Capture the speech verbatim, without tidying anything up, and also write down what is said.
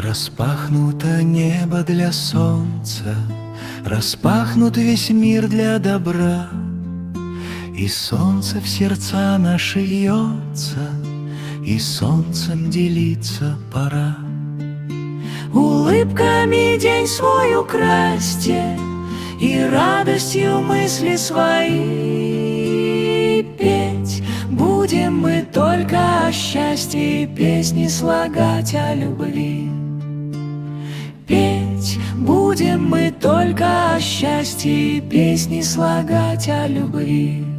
Распахнуто небо для солнца, распахнут весь мир для добра, и солнце в сердца наши льется, и солнцем делиться пора. Улыбками день свой украсьте, и радостью мысли свои петь. Будем мы только о счастье, песни слагать о любви. Петь будем мы только о счастье, песни слагать о любви.